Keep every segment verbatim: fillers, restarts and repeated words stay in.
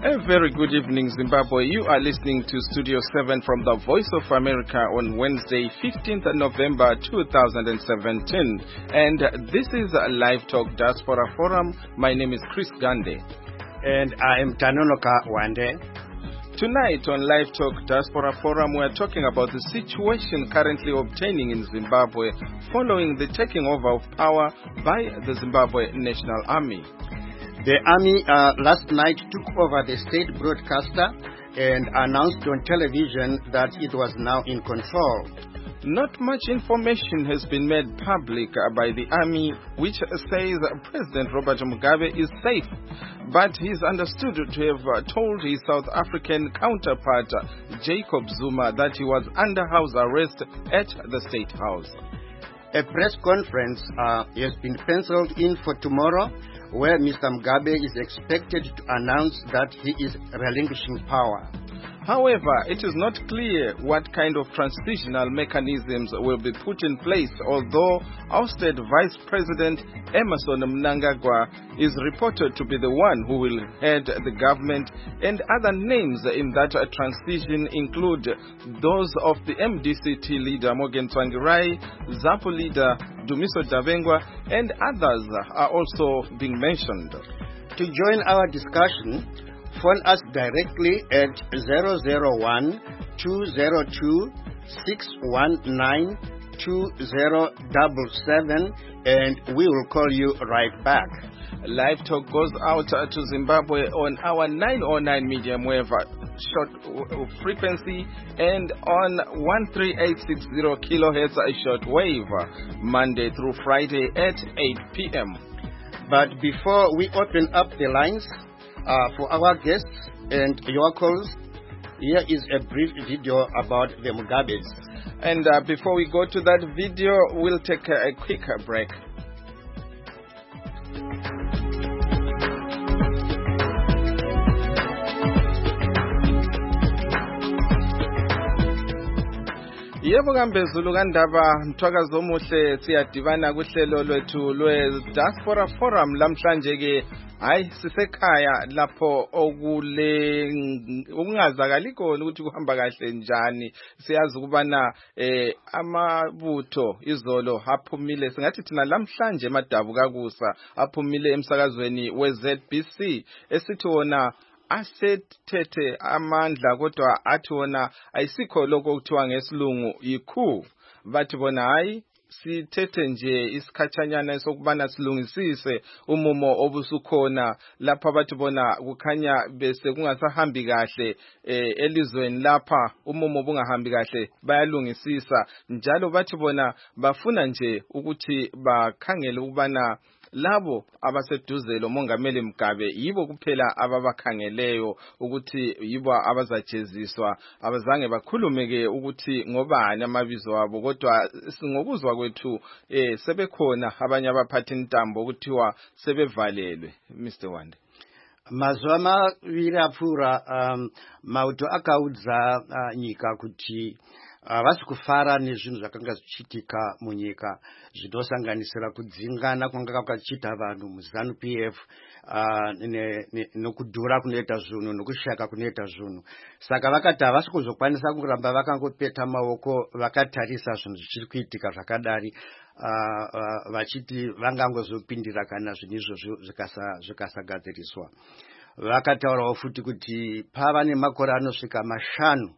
A very good evening, Zimbabwe. You are listening to Studio seven from the Voice of America on Wednesday, fifteenth of November two thousand seventeen. And this is a Live Talk Diaspora Forum. My name is Chris Gande. And I am Tanonoka Wande. Tonight on Live Talk Diaspora Forum, we are talking about the situation currently obtaining in Zimbabwe following the taking over of power by the Zimbabwe National Army. The army uh, last night took over the state broadcaster and announced on television that it was now in control. Not much information has been made public by the army, which says President Robert Mugabe is safe, but he's understood to have told his South African counterpart, Jacob Zuma, that he was under house arrest at the State House. A press conference uh, has been penciled in for tomorrow, where Mister Mugabe is expected to announce that he is relinquishing power. However, it is not clear what kind of transitional mechanisms will be put in place, although ousted Vice President Emmerson Mnangagwa is reported to be the one who will head the government, and other names in that transition include those of the M D C T leader Morgan Tsvangirai, ZAPU leader Dumiso Davengwa, and others are also being mentioned. To join our discussion, phone us directly at zero zero one, two zero two, six one nine, two zero seven seven and we will call you right back. Live Talk goes out to Zimbabwe on our nine oh nine medium wave short frequency and on one three eight six zero kilohertz short wave, Monday through Friday at eight p.m. But before we open up the lines uh, for our guests and your calls, here is a brief video about the Mugabes. And uh, before we go to that video, we'll take a, a quick break. Yebo kambezulu kandaba mthwakazo omuhle siyadibana kuhlelo lwethu lwe Diaspora Forum lamhlanje ke hayi sisekhaya lapho okule ukungazakali khona ukuthi kuhamba kahle njani. Siyazi ukubana eh amabutho izolo aphumile, singathi thina lamhlanje madabu kakusa aphumile emsakazweni we Z B C esithi wona asethethe amandla kodwa athi wona ayisikho lokho okuthiwa ngesilungu yikhu. Bathi bona hayi sithethe nje isikhatshanyana sokubana silungisise umumo obusukhona lapha. Bathi bona kukhanya bese kungasahambi kahle eh, elizweni lapha umumo bungahambi kahle bayalungisisa njalo. Bathi bona bafuna nje ukuthi bakhangele ukubana labo abaseduze lo mongameli Mugabe yibo kuphela ababakhangeleyo ukuthi yibo abazajeziswa, abazange bakhulumeke ukuthi ngobani amabizo abo, kodwa singokuzwa kwethu eh sebekhona abanye abaphathi intambo ukuthiwa sebevalelwe. Mister Wande, mazuva maviri apfuura um, mauto akaudza uh, nyika kuti havasi uh, kufara nezvinhu zvakanga zvichiitika munyika zvinosanganisira kudzingana kwanga kwakachiita vanhu muZANU P F uh, nokudhura kunoita zvinhu nokushaka kunoita zvinhu. Saka vakati havasi kuzokwanisa kuramba vakangopeta maoko vakatarisa zvinhu zvichiri kuitika zvakadari uh, uh, vachiti vangangozopindira kana zvinhu izvozvo zvikasagadziriswa. Vakataurawo futi kuti pava nemakore anosvika mashanu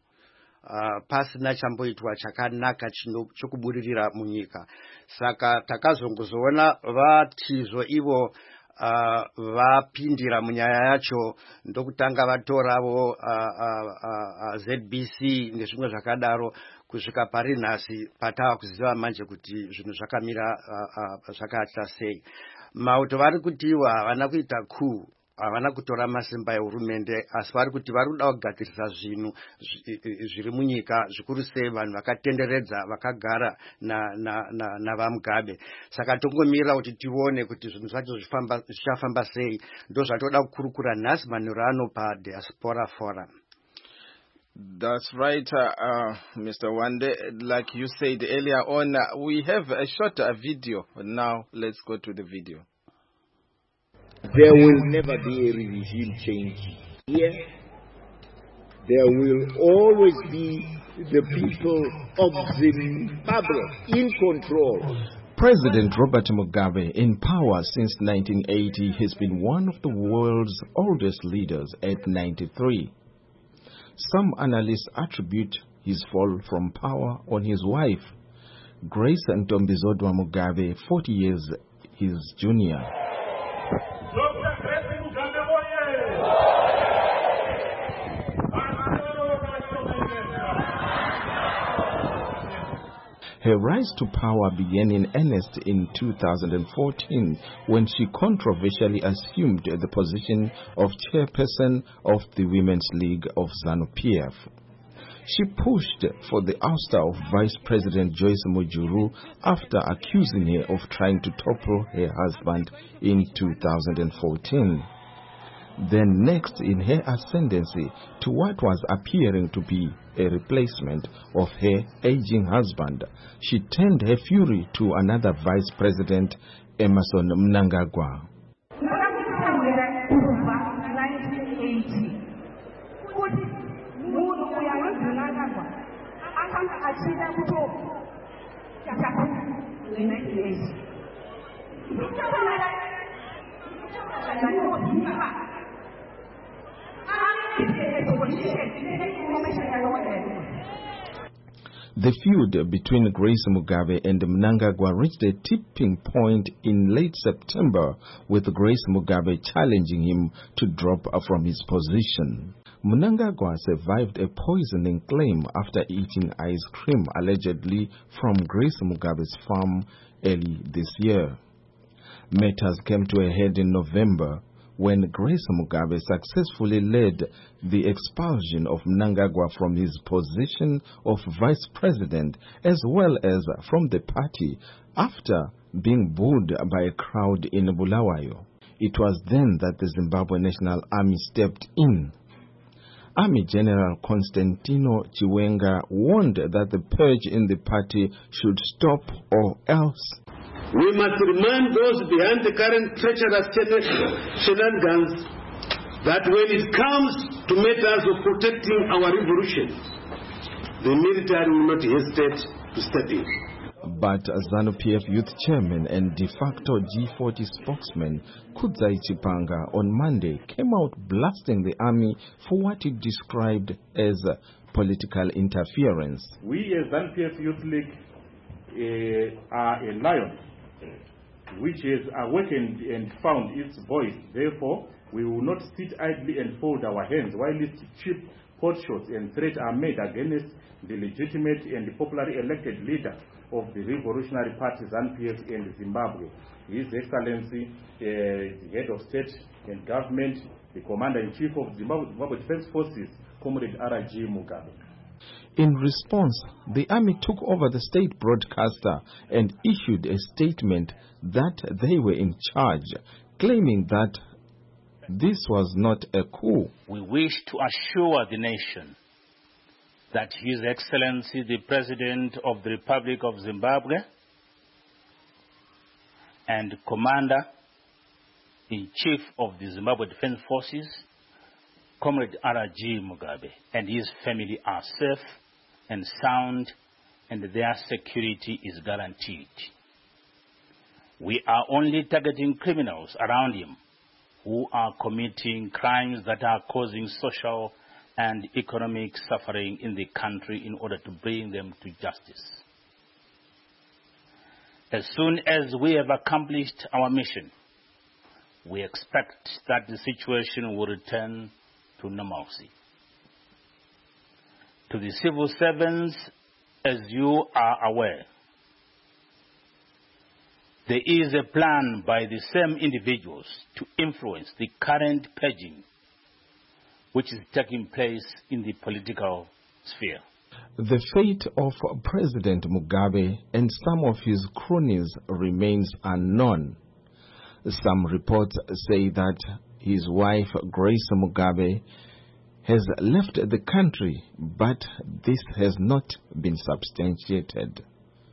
Uh, pasina chamboitwa chakanaka chokubudirira munyika. Saka takazongozoona vatizvo ivo uh, vapindira munyaya yacho ndokutanga vatoravo uh, uh, uh, Z B C nezvimwe zvakadaro kusvika pari nhasi patava kuziva manje kuti zvinhu zvakamira uh, uh, zvakaita sei. Mauto vari kutiwa havana kuita coup, havana kutora masimba ehurumende, asi vari kuti vari kuda kugadzirisa zvinhu zviri munyika, zvikuru sei vanhu vakatenderedza vakagara navaMugabe. Saka tongomira kuti tione kuti zvinhu zvacho zvichafamba sei. Ndo zvatoda kukurukura nhasi manheru ano paDiaspora Forum. That's right, uh, uh, Mister Wande. Like you said earlier on, uh, we have a short uh, video. Now let's go to the video. There will never be a regime change Here, there will always be the people of Zimbabwe in control. President Robert Mugabe, in power since nineteen eighty, has been one of the world's oldest leaders at ninety-three. Some analysts attribute his fall from power on his wife, Grace Ntombizodwa Mugabe, forty years his junior. Her rise to power began in earnest in two thousand fourteen when she controversially assumed the position of chairperson of the Women's League of ZANU-P F. She pushed for the ouster of Vice President Joyce Mujuru after accusing her of trying to topple her husband in two thousand fourteen. Then next in her ascendancy to what was appearing to be a replacement of her aging husband, she turned her fury to another vice president, Emmerson Mnangagwa. The feud between Grace Mugabe and Mnangagwa reached a tipping point in late September, with Grace Mugabe challenging him to drop from his position. Mnangagwa survived a poisoning claim after eating ice cream allegedly from Grace Mugabe's farm early this year. Matters came to a head in November when Grace Mugabe successfully led the expulsion of Mnangagwa from his position of vice president as well as from the party after being booed by a crowd in Bulawayo. It was then that the Zimbabwe National Army stepped in. Army General Constantino Chiwenga warned that the purge in the party should stop or else. We must remind those behind the current treacherous shenanigans that when it comes to matters of protecting our revolution, the military will not hesitate to step in. But ZANU-P F youth chairman and de facto G forty spokesman Kudzai Chipanga on Monday came out blasting the army for what he described as political interference. We as ZANU-P F Youth League uh, are a lion which has awakened and found its voice. Therefore, we will not sit idly and fold our hands while its cheap potshots and threats are made against the legitimate and popularly elected leader of the Revolutionary Party, ZANU-P F in Zimbabwe, His Excellency, uh, the head of state and government, the Commander-in-Chief of Zimbabwe, Zimbabwe Defense Forces, Comrade R G Mugabe. In response, the army took over the state broadcaster and issued a statement that they were in charge, claiming that this was not a coup. We wish to assure the nation that His Excellency, the President of the Republic of Zimbabwe and Commander-in-Chief of the Zimbabwe Defense Forces, Comrade R G Mugabe, and his family are safe and sound, and their security is guaranteed. We are only targeting criminals around him who are committing crimes that are causing social and economic suffering in the country in order to bring them to justice. As soon as we have accomplished our mission, we expect that the situation will return to normalcy. To the civil servants, as you are aware, there is a plan by the same individuals to influence the current purging which is taking place in the political sphere. The fate of President Mugabe and some of his cronies remains unknown. Some reports say that his wife, Grace Mugabe, has left the country, but this has not been substantiated.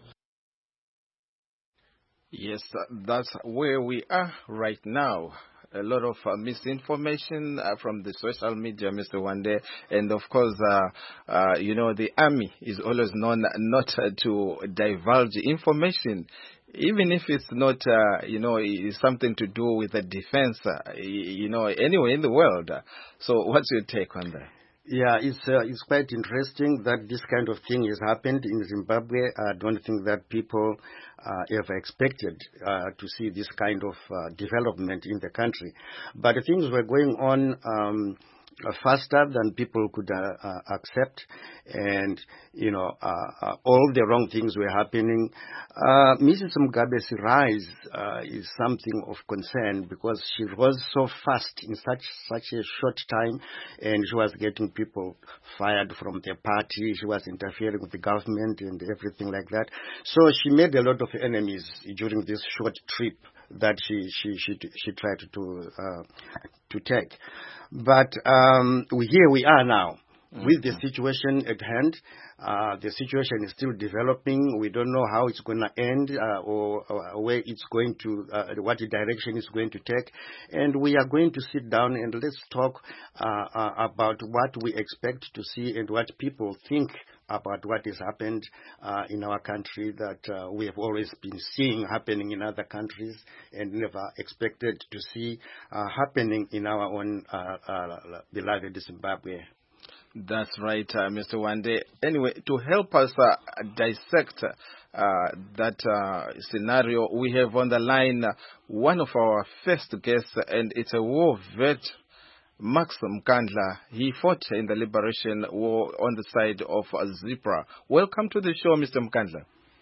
Yes, that's where we are right now. a lot of uh, misinformation uh, from the social media, Mister Wande. And of course, uh, uh, you know, the army is always known not uh, to divulge information, even if it's not, uh, you know, it's something to do with the defense, uh, you know, anywhere in the world. So what's your take on that? Yeah, it's uh, it's quite interesting that this kind of thing has happened in Zimbabwe. I don't think that people uh, ever expected uh, to see this kind of uh, development in the country. But things were going on um, faster than people could uh, uh, accept, and you know uh, uh, all the wrong things were happening. Uh, Missus Mugabe's rise uh, is something of concern because she rose so fast in such such a short time, and she was getting people fired from their party. She was interfering with the government and everything like that. So she made a lot of enemies during this short trip that she she she she tried to uh, to take. But um, we, here we are now. Mm-hmm. With the situation at hand. Uh, the situation is still developing. We don't know how it's going to end uh, or, or where it's going to, uh, what direction it's going to take. And we are going to sit down and let's talk uh, uh, about what we expect to see and what people think about what has happened uh, in our country that uh, we have always been seeing happening in other countries and never expected to see uh, happening in our own uh, uh, beloved Zimbabwe. That's right, uh, Mister Wande. Anyway, to help us uh, dissect uh, that uh, scenario, we have on the line uh, one of our first guests, and it's a war vet, Max Mkandla. He fought in the liberation war on the side of uh, Zipra. Welcome to the show, Mister Mkandla.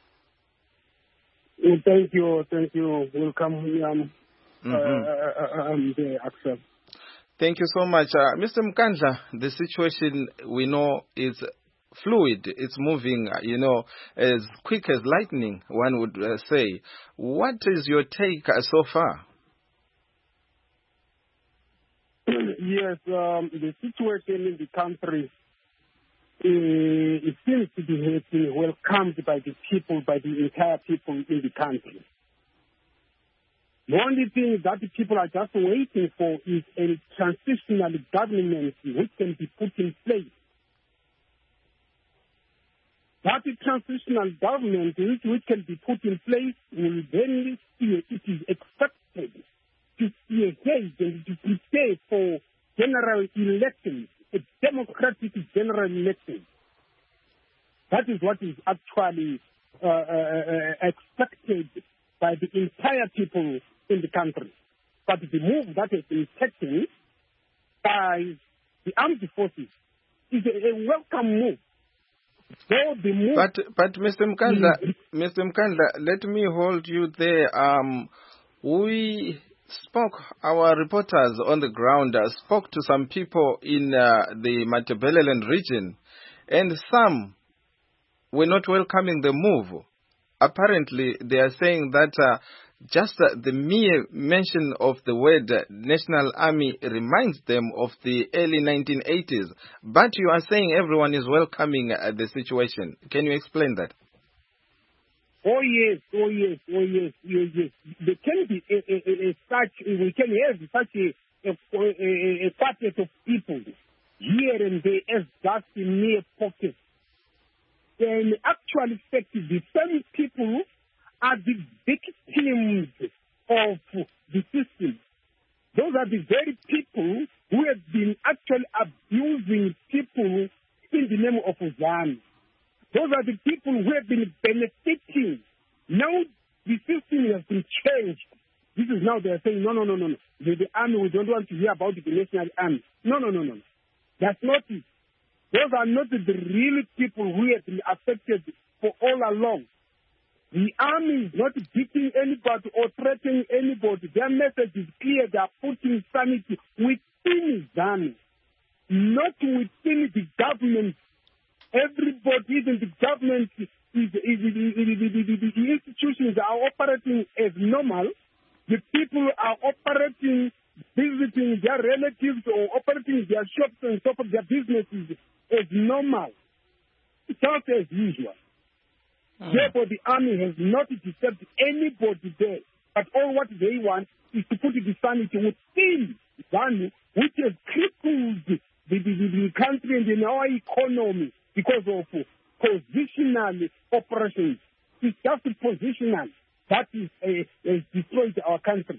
Thank you, thank you. Welcome, um, mm-hmm. uh, um, the access. Thank you so much. Uh, Mister Mkandla, the situation we know is fluid. It's moving, you know, as quick as lightning, one would uh, say. What is your take uh, so far? Yes, um, the situation in the country, uh, it seems to be welcomed by the people, by the entire people in the country. The only thing that the people are just waiting for is a transitional government which can be put in place. That transitional government which, which can be put in place will then, it is expected to spearhead and to prepare for general elections, a democratic general election. That is what is actually uh, uh, expected by the entire people in the country. But the move that has been taken by the armed forces is a, a welcome move. So the move but but Mister Mkandla, mm-hmm. Mister Mkandla, let me hold you there. Um, we spoke, our reporters on the ground uh, spoke to some people in uh, the Matabeleland region, and some were not welcoming the move. Apparently, they are saying that uh, just uh, the mere mention of the word uh, National Army reminds them of the early nineteen eighties. But you are saying everyone is welcoming uh, the situation. Can you explain that? Oh yes, oh yes, oh yes, yes, yes. There can be a, a, a, a such, we can have such a, a, a, a packet of people here and there as just a mere pocket. In actual fact, the same people are the victims of the system. Those are the very people who have been actually abusing people in the name of ZANU. Those are the people who have been benefiting. Now the system has been changed. This is now they are saying, no, no, no, no, no. The, the army, we don't want to hear about the National Army. No, no, no, no. That's not it. Those are not the real people who have been affected for all along. The army is not beating anybody or threatening anybody. Their message is clear. They are putting sanity within ZANU, not within the government. Everybody, even the government, is, is, is, is, is, is, the institutions are operating as normal. The people are operating, visiting their relatives or operating their shops and top of their businesses as normal. It's just as usual. Mm. Therefore, the army has not disturbed anybody there. But all what they want is to put the sanity within ZANU, which has crippled the, the, the, the country and in our economy because of positional operations. It's just positional that is, uh, has destroyed our country.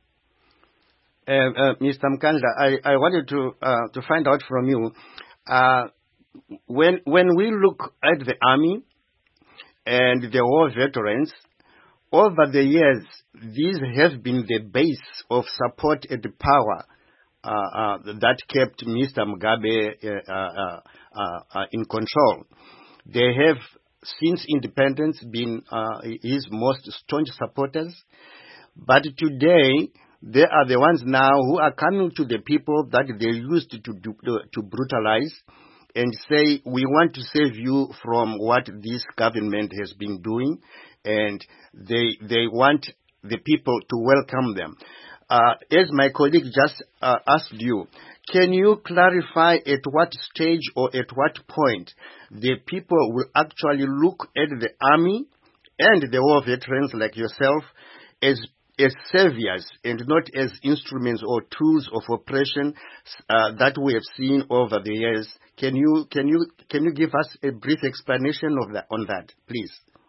Uh, uh, Mister Mkandla, I, I wanted to uh, to find out from you, uh, when when we look at the army and the war veterans, over the years, these have been the base of support and power uh, uh, that kept Mister Mugabe uh, uh, uh, uh, in control. They have, since independence, been uh, his most staunch supporters. But today, they are the ones now who are coming to the people that they used to, do, to brutalize and say, we want to save you from what this government has been doing, and they they want the people to welcome them. Uh, as my colleague just uh, asked you, can you clarify at what stage or at what point the people will actually look at the army and the war veterans like yourself as as saviors and not as instruments or tools of oppression uh, that we have seen over the years? Can you can you can you give us a brief explanation of that on that, please?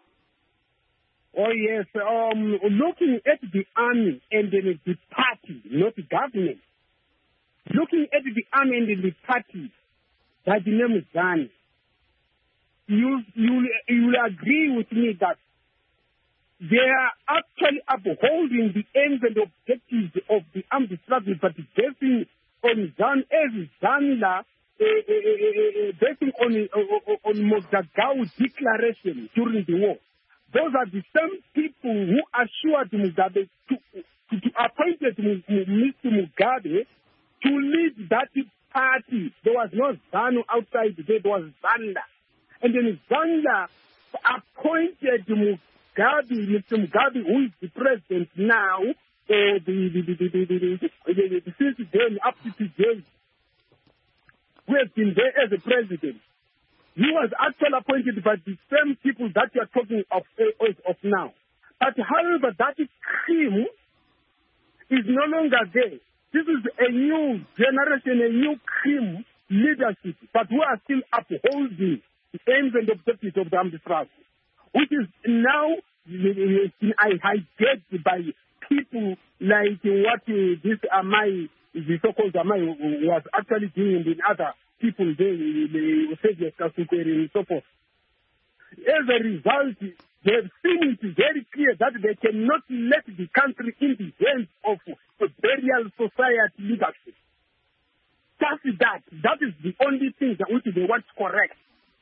Oh yes, um, looking at the army and then the party, not the government. Looking at the army and the party, by the name of ZANU, you you you will agree with me that they are actually upholding the aims and objectives of the armed struggle, but basing on ZANU as ZANULA, uh, uh, uh, basing on uh, on Mokgagao declaration during the war. Those are the same people who assured Mugabe to, to, to appointed Mister Mugabe to lead that party. There was no ZANU outside there, there was ZANULA. And then ZANULA appointed Mugabe, Mister Mugabe, who is the president now, uh, the, the, the, the, the, the, the, the, since then up to today, who has been there as a president. He was actually appointed by the same people that you are talking of, uh, of now. But however, that cream is no longer there. This is a new generation, a new cream leadership, but we are still upholding the aims and objectives of the armed struggle, which is now hijacked by people like what uh, this Amai, the so-called Amai, was actually doing in other people there, the Savior and so forth. As a result, they have seen it very clear that they cannot let the country in the hands of a burial society leadership. Just that. That is the only thing that which they want to correct.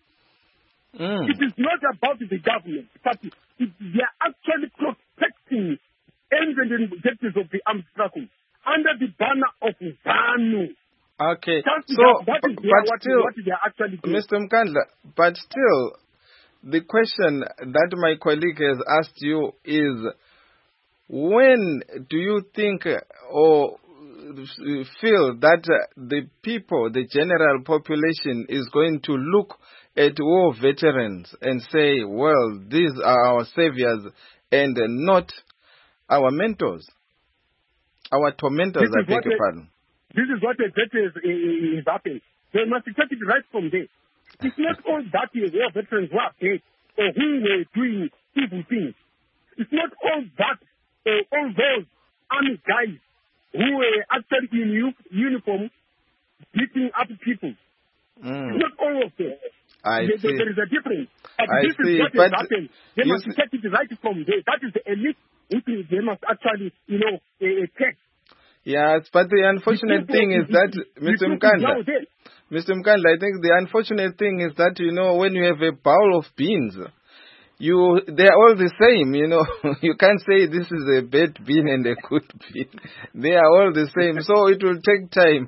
Mm. It is not about the government, but it, they are actually protecting aims and objectives of the armed struggle under the banner of ZANU. Okay, That's so, that, that is but what, still, what they are actually doing. Mister Mkandla, but still, the question that my colleague has asked you is, when do you think or feel that the people, the general population, is going to look at war veterans and say, well, these are our saviors and not our mentors, our tormentors, I beg your pardon? This is what exactly is, is, is happening. They must take it right from there. It's not all that war veterans who are dead or who were doing evil things. It's not all that, uh, all those army guys who were actually in u- uniform beating up people. Mm. It's not all of them. I there, see. there is a difference. But I this see. is what but has happened. They must see- take it right from there. That is the elite which they must actually, you know, uh, take. Yes, but the unfortunate thing is that, Mister Mkandla, Mister Mkandla, I think the unfortunate thing is that, you know, when you have a bowl of beans, you they are all the same, you know. You can't say this is a bad bean and a good bean. They are all the same, so it will take time.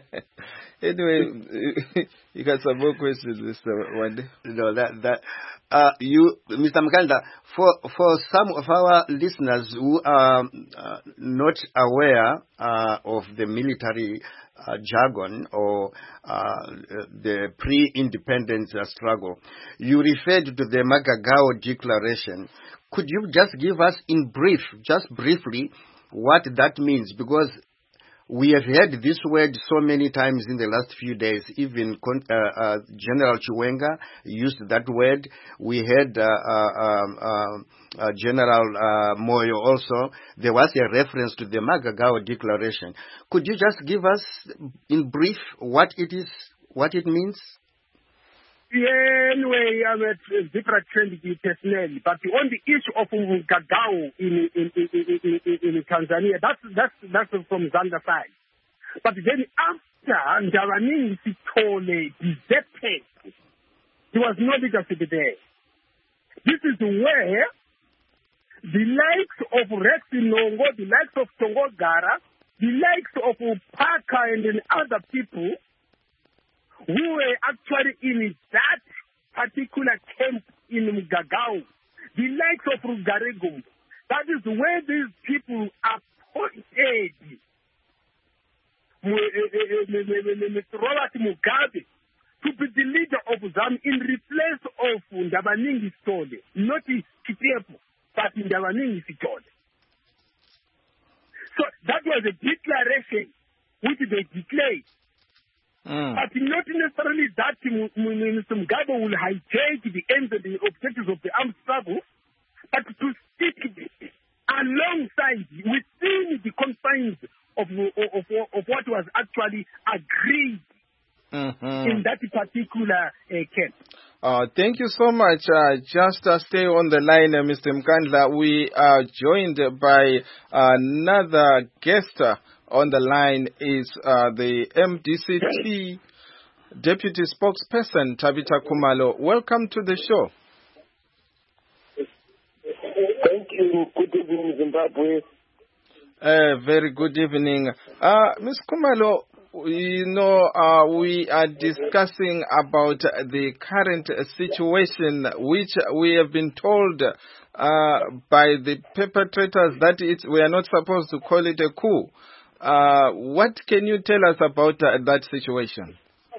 Anyway, you got some more questions, Mister Wande? No, that that uh, you, Mister Mkandla, for for some of our listeners who are uh, not aware uh, of the military uh, jargon or uh, the pre-independence struggle, you referred to the Mokgagao Declaration. Could you just give us in brief, just briefly, what that means? Because We have heard this word so many times in the last few days. Even uh, uh, General Chiwenga used that word. We heard uh, uh, um, uh, uh, General uh, Moyo also. There was a reference to the Magagao Declaration. Could you just give us, in brief, what it is, what it means? Yeah, anyway, I'm a different trend personnel, but on the issue of Mgagao in, in, in, in, in, in Tanzania, that's, that's, that's from Zanda side. But then after Ndawani Sitole deserted, there was no leadership there. This is where the likes of Rex Nongo, the likes of Tongo Gara, the likes of Upaka and then other people who were actually in that particular camp in Mgagao, the likes of Rugaregum. That is where these people appointed Mister Robert Mugabe to be the leader of ZANU in replace of Ndabaningi Sitole, not Kitepo, but Ndabaningi Sitole. So that was a declaration which they declared. Mm. But not necessarily that Mister Mugabe will hijack the ends and the objectives of the armed struggle, but to stick alongside, within the confines of, of, of what was actually agreed mm-hmm. in that particular uh, camp. Uh, thank you so much. Uh, just uh, stay on the line, uh, Mister Mkandla. We are joined by another guest. Uh, On the line is uh, the M D C T Deputy Spokesperson, Tabitha Khumalo. Welcome to the show. Thank you. Good evening, Zimbabwe. Uh, very good evening. Uh, Miz Khumalo, you know, uh, we are discussing about the current situation, which we have been told uh, by the perpetrators that it's, we are not supposed to call it a coup. Uh, what can you tell us about uh, that situation?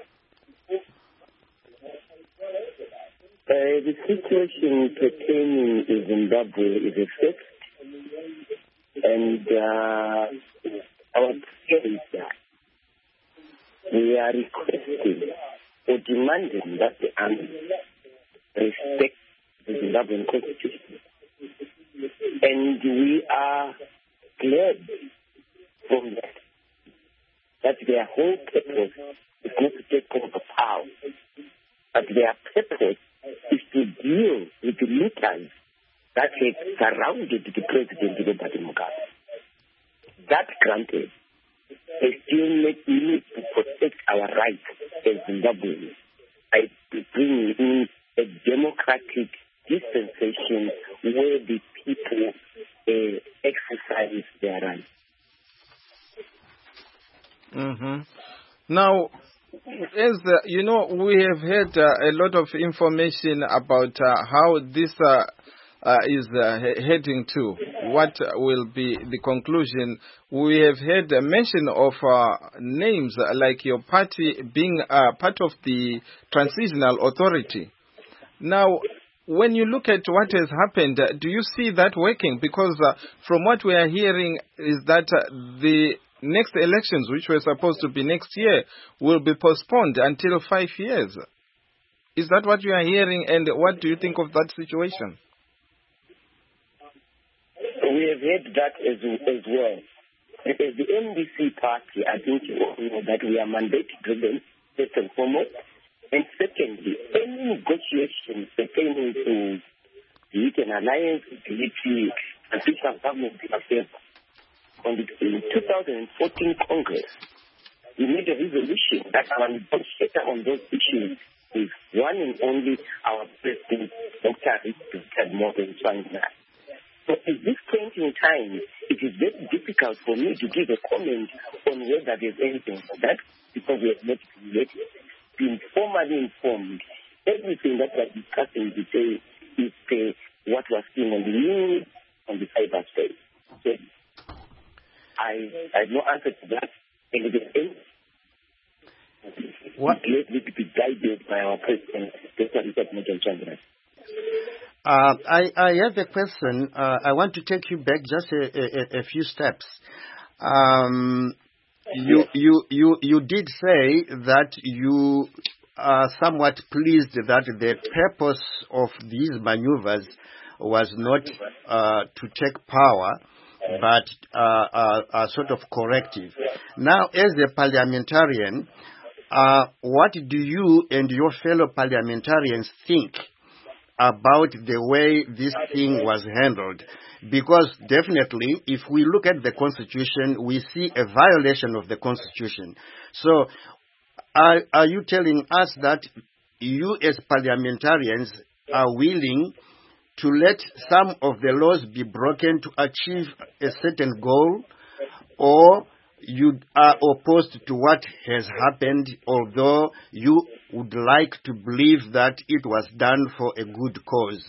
Uh, the situation pertaining to Zimbabwe is a fact, and uh, our prayer is that we are requesting or demanding that the army respect the Zimbabwean constitution, and we are glad from that, that their whole purpose is not to take over power, but their purpose is to deal with the looters that have surrounded the president Robert Mugabe. That granted, they still need to protect our rights as Zimbabweans by bringing in a democratic dispensation where the people uh, exercise their rights. Mm-hmm. Now, as uh, you know, we have had uh, a lot of information about uh, how this uh, uh, is uh, he- heading to. What will be the conclusion? We have had a mention of uh, names uh, like your party being uh, part of the transitional authority. Now, when you look at what has happened, uh, do you see that working? Because uh, from what we are hearing is that uh, the next elections, which were supposed to be next year, will be postponed until five years. Is that what you are hearing, and what do you think of that situation? We have heard that as, as well. As the M D C party, I think you all know that we are mandate driven, first and foremost. And secondly, any negotiations pertaining to the an alliance with the transitional government affairs on the two thousand fourteen Congress, we made a resolution that our negotiator on those issues is one and only our President, Doctor Richard Morgan Tsvangirai. So at this point in time, it is very difficult for me to give a comment on whether there's anything for that, because we have not been formally informed. Everything that we're discussing today is uh, what we're seeing on the news, on the cyberspace. So I, I have no answer to that. And it is what likely to be guided by our President, Doctor Richard Morgan Tsvangirai. Uh, I, I have a question. Uh, I want to take you back just a, a, a few steps. Um, you, you, you, you did say that you are somewhat pleased that the purpose of these maneuvers was not uh, to take power, but uh, uh, a sort of corrective. Now, as a parliamentarian, uh, what do you and your fellow parliamentarians think about the way this thing was handled? Because definitely, if we look at the Constitution, we see a violation of the Constitution. So, are, are you telling us that you as parliamentarians are willing to let some of the laws be broken to achieve a certain goal, or you are opposed to what has happened, although you would like to believe that it was done for a good cause?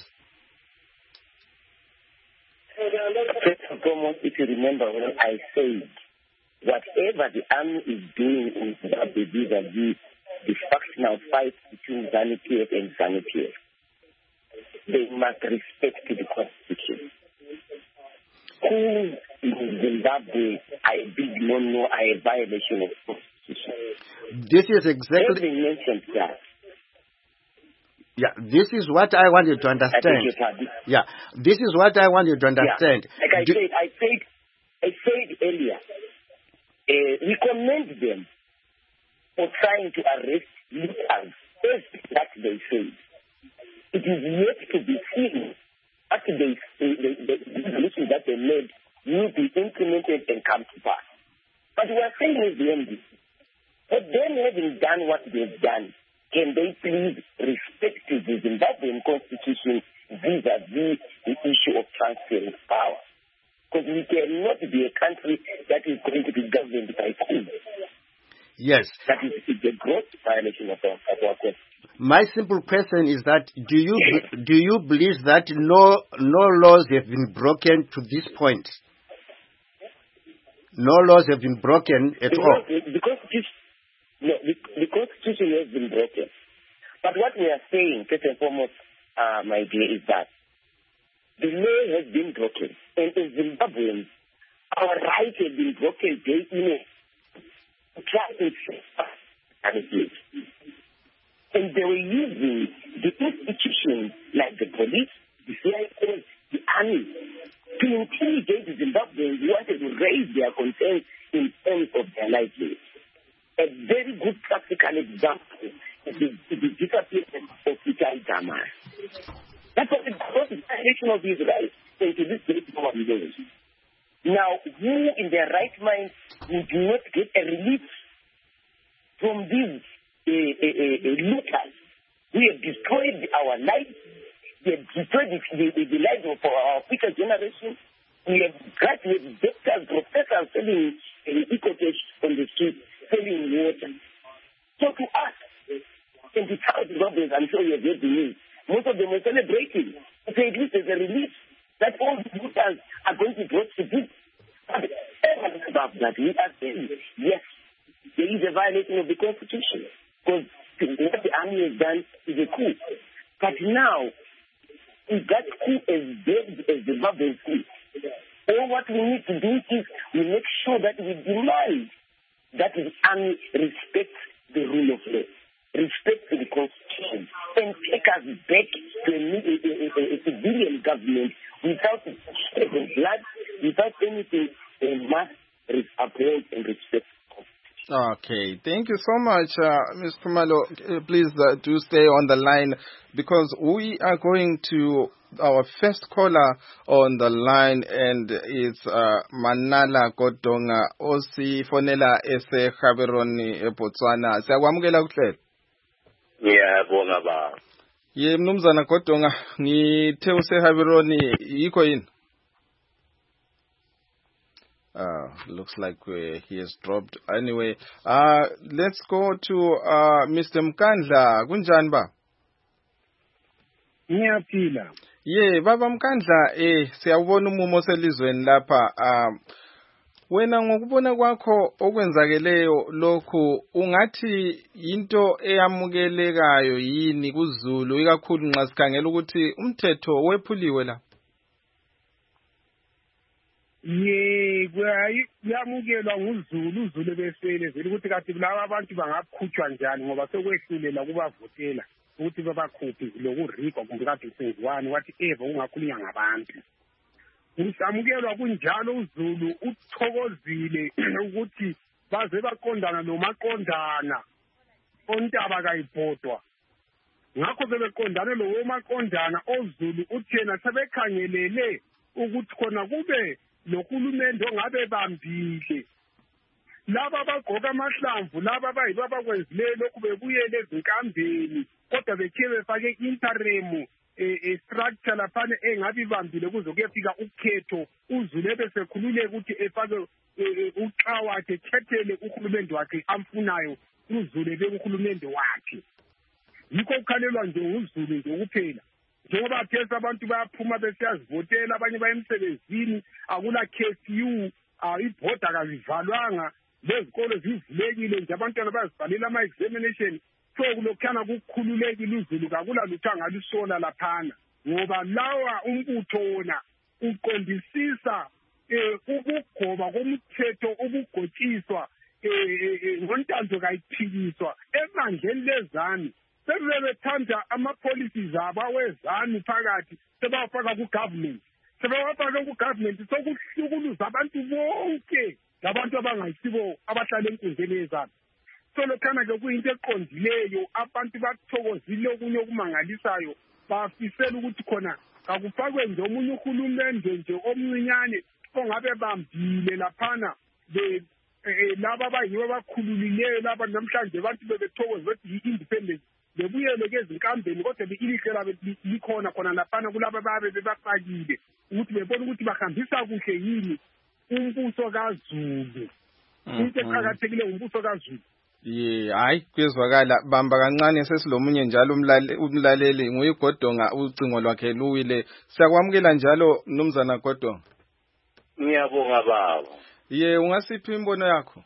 First and foremost, if you remember when I said, whatever the army is doing in Zimbabwe vis-a-vis the factional fight between ZANU-P F and ZANU-P F, they must respect the Constitution. Who in Zimbabwe I did not know a violation of the Constitution? This is exactly... Having mentioned that, yeah, this is what I wanted to understand. Yeah, this is what I wanted to understand. Yeah. Like I Do... said, I said, I said earlier, uh, we commend them for trying to arrest looters, as that they said. It is yet to be seen after they, the, the, the resolution that they made will be implemented and come to pass. But we are saying at the end, but them having done what they've done, can they please respect the Zimbabwean Constitution vis-a-vis the issue of transferring power? Because we cannot be a country that is going to be governed by coups. Yes. That is a gross violation of our, of our Constitution. My simple question is that do you do you believe that no no laws have been broken to this point? No laws have been broken at because, all. The Constitution, no, the, the Constitution has been broken. But what we are saying, first and foremost, uh, my dear, is that the law has been broken. And as Zimbabweans, our rights have been broken day in and try to save. And they were using the institutions like the police, the C I A, the army, to intimidate the Zimbabweans who wanted to raise their concerns in terms of their livelihood. A very good practical example is the, the disappearance of Itai Dzamara. That was the violation of his rights, and to this day, no one knows. Now, who in their right mind would not get a relief from these uh, uh, uh, looters? We have destroyed our lives. We have destroyed the, the, the lives of our future generation. We have graduated doctors, professors selling uh, ecocash on the street, selling water. So to us, twenty thousand robbers, I'm sure you have heard the news. Most of them were celebrating. So at least there's a relief that all the looters are going to drop to boot. But above that, we are saying, yes, there is a violation of the Constitution. Because what the army has done is a coup. But now, if that coup is dead as the Zimbabwean coup, all what we need to do is we make sure that we demand that the army respects the rule of law, respect the Constitution, and take us back to a, a, a, a civilian government without shedding blood, without anything. They must uphold and respect. Okay, thank you so much, uh, Miz Khumalo. Uh, please uh, do stay on the line because we are going to our first caller on the line, and it's uh, Manala Kodonga osifonela ese Gaborone eBotswana. Siyakwamukela kuhle. Ngiyabonga baba. Ye mnumzana Kodonga, ngithe use Gaborone yikho yini? Uh, looks like uh, he has dropped. Anyway, uh, let's go to uh, Mister Mkandla. Kunjani ba? Ngiyaphila. Ye, baba Mkandla, eh siyawubona umumo selizweni lapha. Um, wena ngokubona kwakho okwenzakeleyo lokhu ungathi into eyamukelekayo yini kuZulu ikakhulu nxa sikhangela ukuthi umthetho wephuliwe la? ye kuyamukelwa nguZulu uZulu besele vele ukuthi kathi laba abantu bangakhutshwa njani ngoba sekwehlulela kubavotela ukuthi babakhuphi lokuriko kumbe kade senziwani wathi eva ungakhulunywa ngabantu usamukelwa kunjalo uZulu uthokozile ukuthi baze baqondana nomaqondana ontaba kayibhodwa ngakho bebeqondane lo womaqondana oZulu uthena sebekhangelele ukuthi khona kube nohulumende ongabe bambile laba bagqoka amahlamvu laba bayiba bakwenzileyo lokhu bebuyele ezinkambeni kodwa bekhe befake interim e structure laphana engabi bambile kuze kuyefika ukhetho uZulu ebesekhululeke ukuthi efake uxawakhe khethele uhulumende wakhe amfunayo uZulu bekuhulumende wakhe yikho ukhalelwa nje uZulu nje kuphela njengoba phela abantu bayaphuma besiyazivotela abanye bayemsebenzini akula curfew ibhoda akazivalwanga lezikolo zivulekile nje abantwana bayazibhalela ama examination so kulokhana kukhululekile uZulu kakula lutho angalisola laphana ngoba lawa umbutho wona uqondisisa ukugoba komthetho ubugotshiswa ngontando kayiphikiswa emandleni lezani sebebethanda ama-policies abo awezani phakathi sebawafaka ku-government sebewafaka ku-government sokuhlukuluza abantu bonke labantu abangayisibo abahlala enkundleni yezani so lokhana-ke kuyinto eqondileyo abantu bathokozile okunye okumangalisayo bafisela ukuthi khona kakufakwe nje omunye uhulumende nje omncinyane ongabe bambile laphana laba abayibo abakhululileyo laba namhlanje abantu bebethokoza bethi yi-independence bebuyele kezinkambeni kodwa ilihle labe likhona khona laphana kulaba babe bebafakile ukuthi bebona ukuthi bahambisa kuhle yini umbuso kaZulu into eqakathekile umbuso kaZulu ye hayi kuyezwakala bamba kancane sesilomunye njalo umlaleli nguyigodonga ucingo lwakhe luwile siyakwamukela njalo mnumzana Godonga. Ngiyabonga baba. Ye ungasiphi imbono yakho?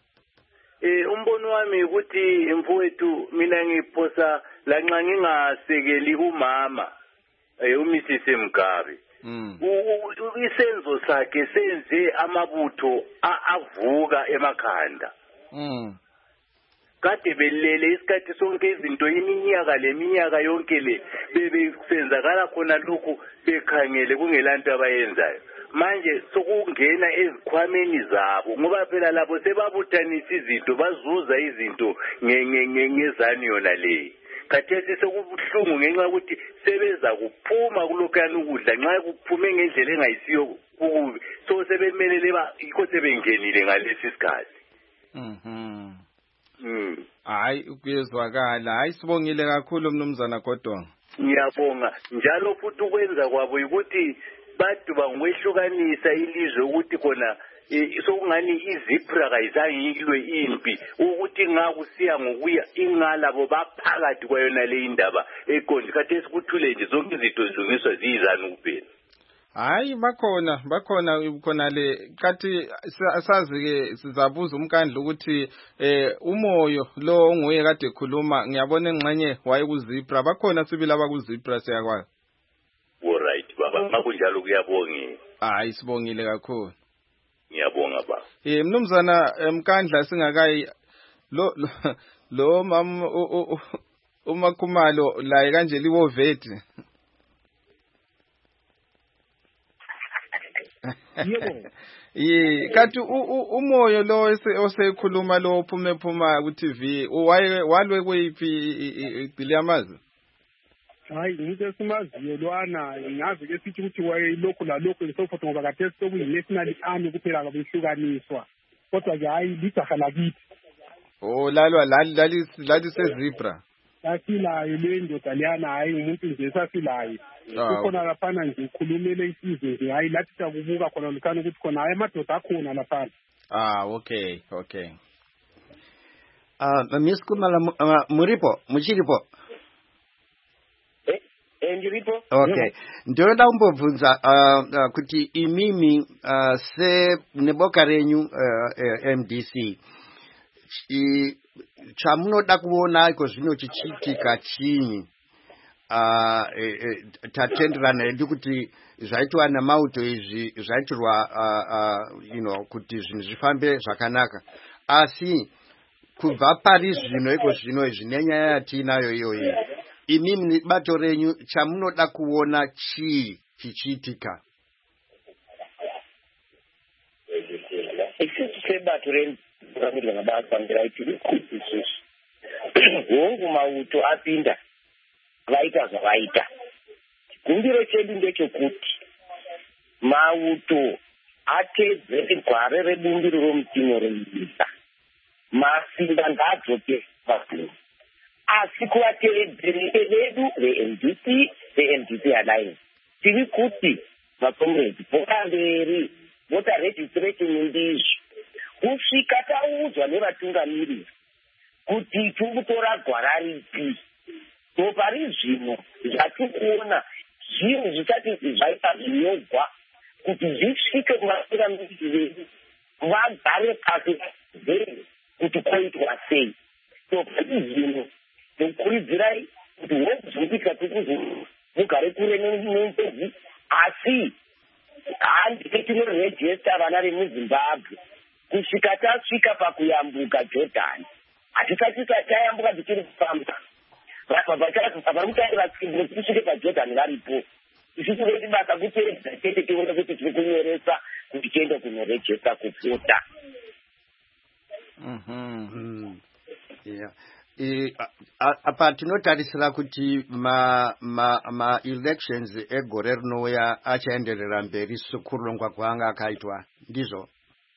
Eh umbono wami ukuthi mfowethu mina ngiphosa la nxa ngingasekeli umama eh uMisisi Mgabe. Mm. Isenzo sakhe senze amabutho avuka emakhanda. Mm. Kade belele isikhathi sonke izinto iminyaka leminyaka yonke le bebesenzakala khona lokhu bekhangele kungelanto abayenzayo. Manje sokungena ezikhwameni zabo ngoba phela labo sebabuthanisa izinto bazuza izinto ngezani yona le khathesi sekubuhlungu ngenxa ukuthi sebeza kuphuma kulokhana ukudla nxa kuphume ngendlela engayisiyo kubi so sebemelele ba ikho sebengenile ngalesi sikhathi. Mhm. Mm. Hayi kuyezwakala hayi sibongile kakhulu mnumzana Godonga. Ngiyabonga njalo futhi ukwenza kwabo ukuthi bantu bangwehlukanisa ilizwe ukuthi khona sokungani izipra kayizangilwe impi ukuthi ngakusiya ngokuya ingalabo baphakathi kwayona le indaba eqondi khathesi kuthule nje zonke izinto zilungiswa ziyizani kuphela. Hayi bakhona bakhona khona le kathi asazi ke sizabuza umkandla ukuthi eh umoyo lo onguye kade ekhuluma ngiyabona engxenye wayekuzipra bakhona sibili abakuzipra siyakwazi. Alright baba makunjalo kuyabongela. Hayi sibongile kakhulu. Ngiyabonga baba. Eh mnumzana Mkandla singakayi lo lo mam uMakhumalo la kanje liwo veti. Yebo. Ye kathi umoyo lo osekhuluma lo ophume phuma ku T V waye walwe kwephi iqiliyamazi? Hayi ngike simaziyo lwana ngazi ke sithi ukuthi wayelokhu la lokhu ngisofotho ngoba kade sokuyi national army kuphela ngabehlukaniswa kodwa ke hayi lijaha lakithi. Oh lalwa lali lali sezibra. Asilayo le ndoda liyana hayi umuntu nje sasilayo. Kukhona laphana nje ukhulumele isizwe nje hayi lathi sakubuka khona lokhana ukuthi khona hayi amadoda akhona laphana. Ah okay okay. Ah Miss Kumala Muripo Muchiripo. Eh ngiripo. Okay. Ndoda umbobvunza uh, kuti imimi uh, se neboka renyu uh, M D C chamunoda kuona iko zvino chichitika chinyi uh, e, e, tatenderana ndikuti zvaitwa namauto izvi zvaitirwa uh, uh, you know kuti zvinhu zvifambe zvakanaka asi kubva pari zvino iko zvino zvine nyaya yatinayo iyoyi imi bato renyu chamunoda kuona chii chichiitika isusu sebato renyu vakabafambira tiri kuti isusu hongu mauto apinda vaita zvavaita chikumbiro chedu ndechekuti mauto atedzere gware rebumbiro romutima renyika masimba ngaadzoke vakuru asi kuvatevedzeri vedu ve-N D P ve-N D P alliance tiri kuti macomrades bvota mberi vota registration ndizvo kusvika taudzwa nevatungamiriri kuti tiri kutora gwara ripi so pari zvino zvatiri kuona zvinhu zvisati zvaita zvinogwa kuti zvisvike kuvatungamiriri vedu vagare pasi kuti koitwa sei so pari zvino ndokuridzirai kuti wozvikuitika tikuzi mugare kure nenjodzi asi handike tinorejesta vana vemuzimbabwe kusvika tasvika pakuyambuka jordan hatisati tayambuka tichiri kufamba vari kutaura tsimbo kusvike pajordan varipo isusu veti basa kuteedza chete tione kuti tiri kunyoresa kuti tiende kunorejesta kupfuta yeah. E, apa tinotarisira kuti ma, ma, ma elections egore rinouya achaenderera mberi sekurongwa kwaanga akaitwa ndizvo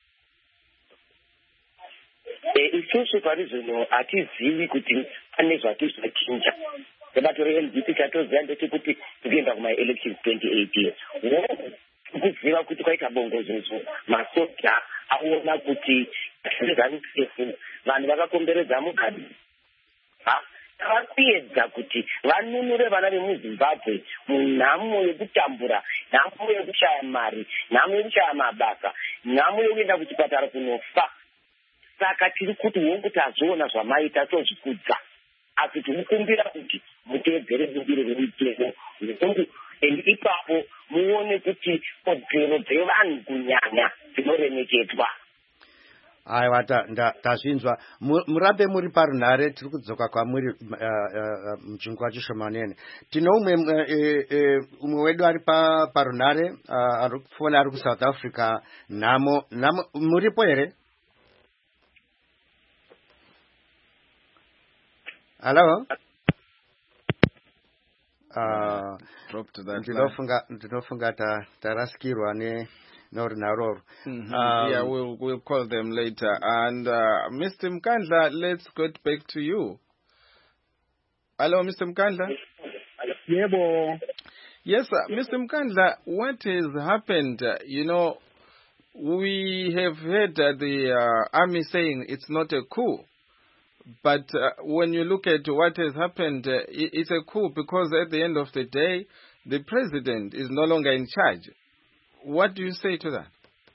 e, isusu pari zvino hatizivi kuti pane zvati zvachinja sebato re-N D P chatoziva ndechekuti tikuenda kuma-elections twenty eighteen kuziva kuti kwaita bongozozo masoja aona kuti vanhu vakakomberedza mugabe vakuedza kuti vanunure vana vemuzimbabwe munhamo yekutambura nhamo yekushaya mari nhamo yekushaya mabasa nhamo yekuenda kuchipatara kunofa saka tiri kuti hongu tazviona zvamaita tozvikudza asi tikukumbira kuti muteedzere bumbiro remitemo hongu and ipapo muone kuti kodzero dzevanhu kunyanya dzinoremekedzwa aiwa tazvinzwa murambe muri parunhare tiri kudzoka kwamuri muchingwa chishomanene tino umwe umwe wedu ari parunhare ari kufona ari kusouth africa nhamo nhamo muripo here halo ndinofunga ndinofunga tarasikirwa ne Nornaror. Mm-hmm. Um, yeah, we'll we'll call them later. And uh, Mister Mkandla, let's get back to you. Hello, Mister Mkandla. Yeah, yes, uh, Mister Mkandla, what has happened? Uh, you know, we have heard uh, the uh, army saying it's not a coup. But uh, when you look at what has happened, uh, it, it's a coup because at the end of the day, the president is no longer in charge. What do you say to that?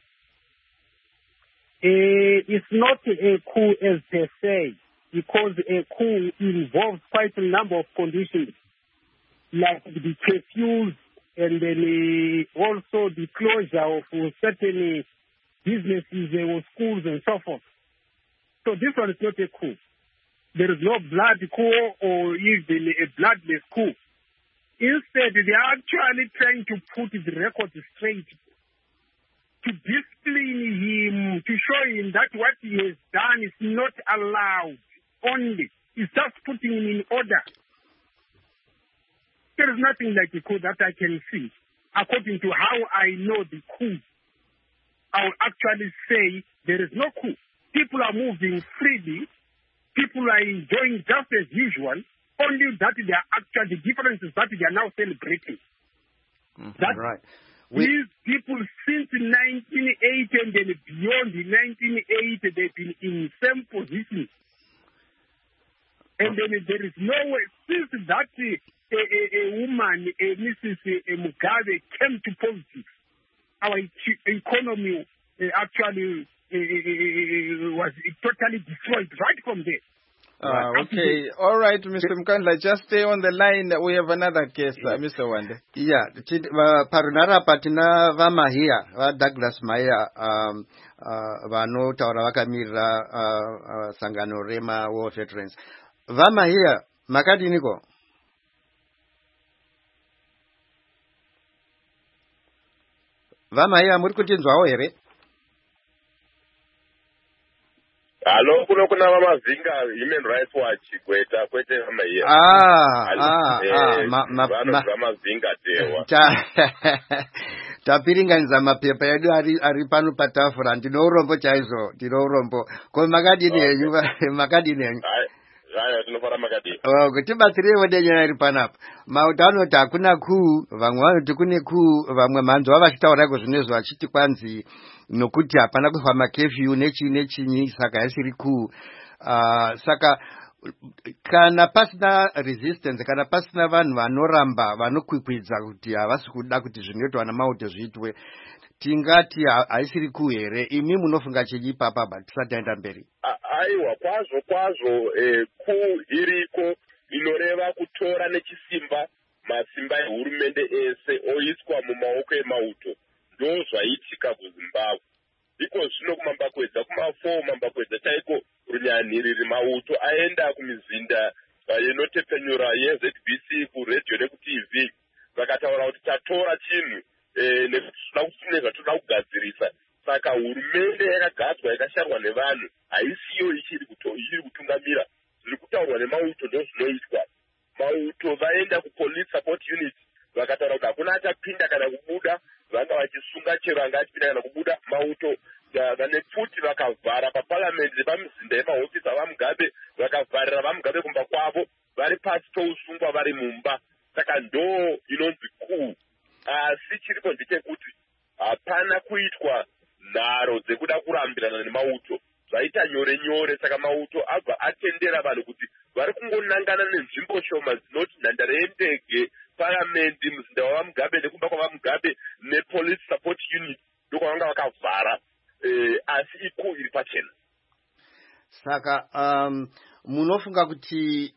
Uh, it's not a coup as they say, because a coup involves quite a number of conditions, like the curfews and then uh, also the closure of uh, certain uh, businesses uh, or schools and so forth. So this one is not a coup. There is no blood coup or even a bloodless coup. Instead, they are actually trying to put the record straight, to discipline him, to show him that what he has done is not allowed only. It's just putting him in order. There is nothing like the coup that I can see. According to how I know the coup, I will actually say there is no coup. People are moving freely. People are enjoying just as usual. Only that they are actually the differences that they are now celebrating. Mm-hmm. That right. These people since nineteen eighty and then beyond nineteen eighty, they've been in same position. And then there is no way, since that uh, a, a, a woman, a Missus Mugabe, came to politics, our economy uh, actually uh, was totally destroyed right from there. Uh, okay, all right, Mister Mkandla, just stay on the line. We have another case, uh, Mister Wande. Yeah, uh, parunara patina vamahia, va Douglas Maya, um, uh, vanotaura vakamirira uh, uh, sangano rema war veterans. Vamahia, makadiniko. Vamahia, muri kutinzwawo here? Hello, kuno kuna vamazinga Human Rights Watch kweta kwete vamahia. Ah, ah, ah, ma ma ma vamazinga tewa. Tapiringaniza mapepa edu ari ari pano patafura ndinourombo chaizo ndinourombo ko makadini yenyu makadini yenyu Haya tinofara makadini. Oh kuti batsirewo denyaya iri panapa mautano takuna ku vamwe vanoti kune ku vamwe manzo vavachitaurako zvinezvo vachiti kwanzi nokuti hapana kufamba curfew nechi nechinyi saka yasiri ku uh, saka kana pasina resistance kana pasina vanhu vanoramba vanokwikwidza kuti havasi kuda kuti zvinoitwa namauto zviitwe tingati haisiri ku here imi munofunga chinyi ipapa tisati taenda mberi? Aiwa kwazvo kwazvo eh, ku iriko inoreva kutora nechisimba masimba ehurumende ese oiswa mumaoko emauto ndo zvaitika kuZimbabwe. Iko zvino kumambakwedza kuma-four mambakwedza chaiko runyanhiriri mauto aenda kumizinda inotepenyura yeZ B C kuredhiyo nekuT V vakataura kuti tatora chinhu eh, nekuti tinoda kusine zvatoda kugadzirisa. Saka hurumende yakagadzwa yakasharwa nevanhu haisiyo ichiri ichiri kutungamira zviri kutaurwa nemauto ndo zvinoitwa. Mauto vaenda kupolice support unit vakataura kuti hakuna achapinda kana kubuda vanga vachisunga chero anga achipinda kana kubuda. Mauto vane pfuti vakavhara paparliament nepamizinda yemahofisi avamugabe vakavharira vamugabe kumba kwavo vari pasi tousungwa vari mumba. Saka ndo inonzi kuu. Asi chiripo ndechekuti hapana kuitwa nharo dzekuda kurambirana nemauto zvaita nyore nyore. Saka mauto abva atendera vanhu kuti vari kungonangana nenzvimbo shoma dzinoti nhandare yendege, paramendi, muzinda wavamugabe nekumba kwavamugabe nepolice support unit ndokwavanga vakavhara. Eh, asi iku iri pachena. Saka um, munofunga kuti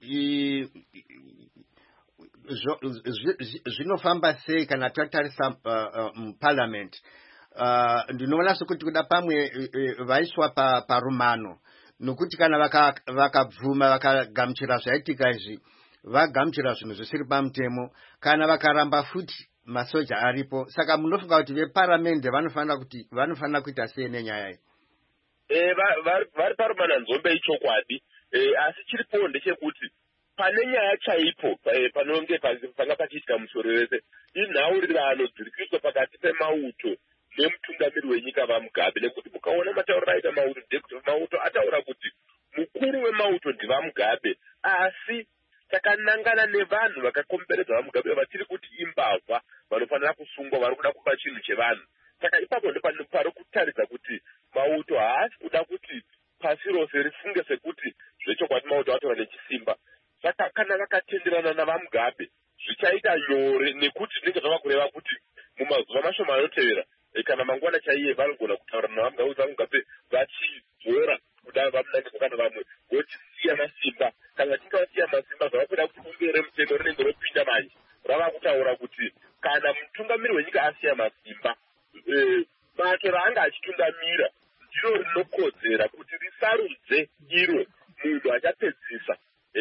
zvinofamba sei kana tatarisa muparliament? Uh, ndinoona sekuti kuda pamwe vaiswa pa parumano nokuti kana vakabvuma vakagamuchira zvaitika izvi vagamuchira zvinhu zvisiri pamutemo kana vakaramba futi masoja aripo. Saka munofunga kuti veparamende vanofanira kuti vanofanira kuita sei nenyaya iyi? Eh, vari parumana nzombe ichokwadi. Eh, asi chiripo ndechekuti pane nyaya chaipo panonge panga pachiitika musoro wese inhaurirano dziri kuitwa pakati pemauto nemutungamiri wenyika vamugabe. Nekuti mukaona matauriro aita mauto ndekuti mauto ataura kuti mukuru wemauto ndivamugabe, asi takanangana nevanhu vakakomberedza vamugabe vatiri kuti imbavha vanofanira kusungwa vari kuda kupa chinhu chevanhu. Saka ipapo ndopano pari kutaridza kuti mauto haasi kuda kuti pasi rose rifunge sekuti zvechokwadi mauto atora nechisimba. Saka kana vakatenderana navamugabe zvichaita nyore nekuti zvinenge zvava kureva kuti mumazuva mashoma anotevera kana mangwana chaiye vanogona kutaura navamugabe vamugabe vachizora kuda vamunangirwa kana vamwe vochisiya masimba. Kana vachinge vasiya masimba zvava kuda kuti bunge remutemo rinenge ropinda manje rava kutaura kuti kana mutungamiri wenyika asiya masimba, bato raanga achitungamira ndiro rinokodzera kuti risarudze iro munhu achapedzisa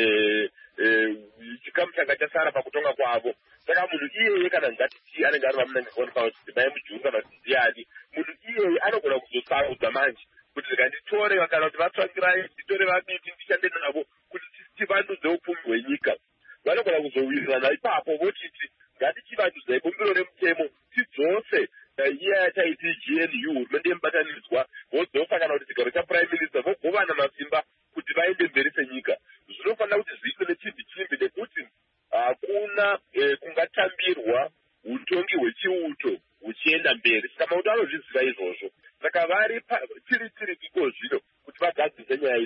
chikamu changa chasara pakutonga kwavo. Saka munhu iyeye kana ngatiti anenge ari vamunangirwa kuti mai mujuru kana kuti ndiani, munhu iyeye anogona kuzosarudza manje kuti ndikanditore kana kuti vatsvangirai nditore vabiti ndishande navo kuti tivandudze upfumi hwenyika. Vanogona kuzowirirana ipapo vochiti ngatichivandudzai bumbiro remutemo tidzose iya yataiti G N U hurumende yemubatanidzwa vodzosa kana kuti chigaro chaprime minister vogovana masimba kuti vaende mberi senyika. Zvinofanira kuti zviitwe nechimbi chimbi nekuti hakuna kungatambirwa utongi hwechiuto huchienda mberi. Saka mauto anozviziva izvozvo. Saka vari tiri tiri iko zvino kuti vagadzise nyaya idzodzo.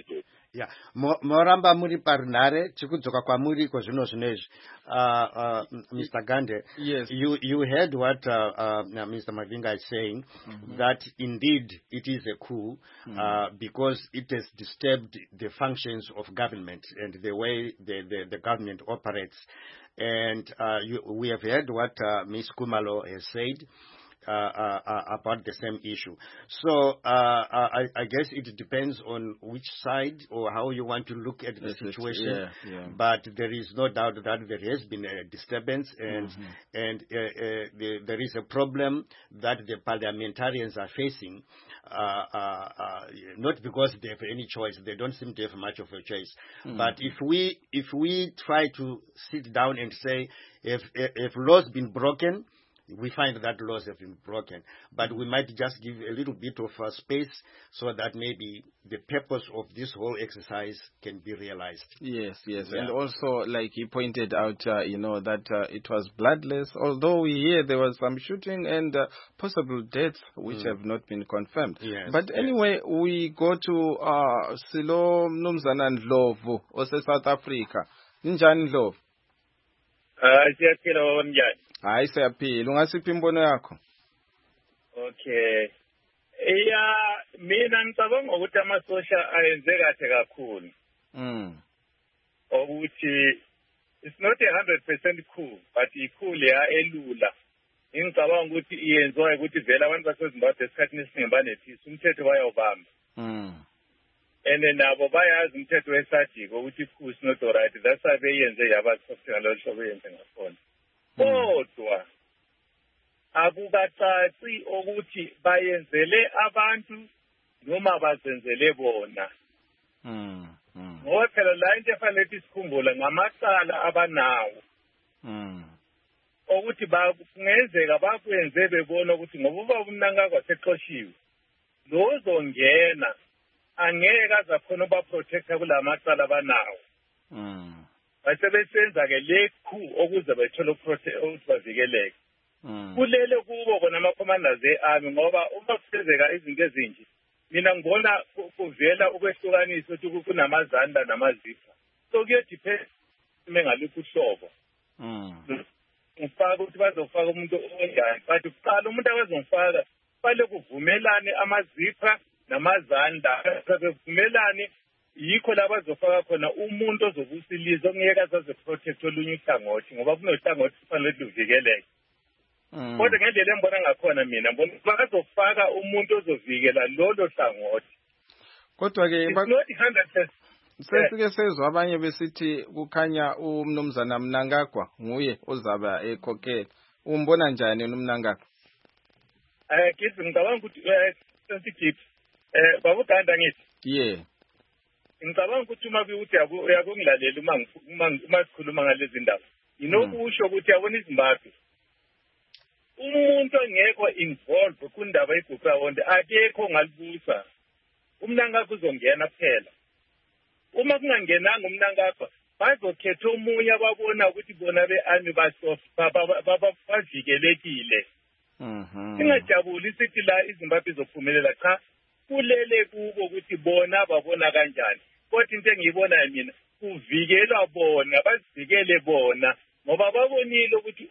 Yeah, moramba muri parunare chikudzoka kwamuri kwezvino zvinezvi. Uh, uh, Mister Gande, yes, you you heard what uh, uh, Mister Mavinga is saying, mm-hmm. that indeed it is a coup, mm-hmm. uh, because it has disturbed the functions of government and the way the, the, the government operates. And uh, you, we have heard what uh, Miz Kumalo has said. Uh, uh, uh, about the same issue. So uh, uh, I, I guess it depends on which side or how you want to look at the yes, situation. Yeah, yeah. But there is no doubt that there has been a disturbance, and mm-hmm. and uh, uh, the, there is a problem that the parliamentarians are facing. Uh, uh, uh, not because they have any choice; they don't seem to have much of a choice. Mm-hmm. But if we if we try to sit down and say if if laws been broken, we find that laws have been broken, but we might just give a little bit of uh, space so that maybe the purpose of this whole exercise can be realized. Yes, yes, yeah. And also, like he pointed out, uh, you know, that uh, it was bloodless, although we hear there was some shooting and uh, possible deaths which mm. have not been confirmed. Yes, but yes. anyway, we go to uh, Silo Mnumzana Ndlovu, ose South Africa. Njani Ndlovu? Ah, siyaphila njani? Hayi siyaphila, ungasiphi imbono yakho? Okay. Iya mina ngicabanga ukuthi amasosha ayenze kahle kakhulu. Mm. Ukuthi it's not a one hundred percent coup, but ikhulu ya elula. Ngicabanga ukuthi iyenziwa ukuthi vele abantu baseZimbabwe esikhathini esiningi banephisi, umthetho bayawubamba. Mm. And nabo bayazi umthetho wesadiko ukuthi coup is not right. That's why beyenze yaba soft ngalo hlobo yenze ngakhona. Kodwa akukacaci ukuthi bayenzele abantu noma bazenzele bona. Mm. Mm. Ngoba phela la into efanele isikhumbula ngamacala abanawo. Mm. Ukuthi bakungenzeka bakwenze bebona ukuthi ngoba ubaba uMnangagwa sexoshiwe. Lozongena angeke azakhona uba protector kulamacala abanawo. Mm. Basebenza ke lekhu okuze bethole uprotect ukuthi bavikeleke. Mm. Kulele kubo bona ama-commanders e-army ngoba uma kusenzeka izinto ezinje mina ngibona kuvela ukwehlukanisa ukuthi kunamazanda namazipha. So kuyedepend mengaliphi uhlobo. Mm. Ngifaka ukuthi bazofaka umuntu onjani, but kuqala umuntu abazomfaka kufanele kuvumelane amazipha namazanda bevumelane. Yikho la bazofaka khona umuntu ozobusilisa ongeke azaze protect olunye uhlangothi ngoba kunohlangothi kufanele luvikeleke. Kodwa ngendlela embona ngakhona mina mbona bazofaka umuntu ozovikela lolo hlangothi. Kodwa ke it's not one hundred percent. Sesike sezwe abanye besithi kukhanya uMnumzana Mnangagwa nguye ozaba ekhokhela. Umbona njani uMnangagwa? Eh kithi ngicabanga ukuthi sensitive eh babuganda ngithi. Yeah. Ngicabanga ukuthi uma kuthi uyakungilalela uma uma sikhuluma ngalezi ndaba. Inokusho ukuthi yabona iZimbabwe. Umuntu ongekho involved kundaba iGupra wonke akekho ngalibusa. UMnangagwa uzongena kuphela. Uma kungangenanga uMnangagwa bazokhetha omunye ababona ukuthi bona beani basoft bavikelekile. Mhm. Singajabuli sithi la iZimbabwe izophumelela cha kulele kubo ukuthi bona babona kanjani. Kodwa into engiyibona mina kuvikelwa bona bazivikele bona ngoba babonile ukuthi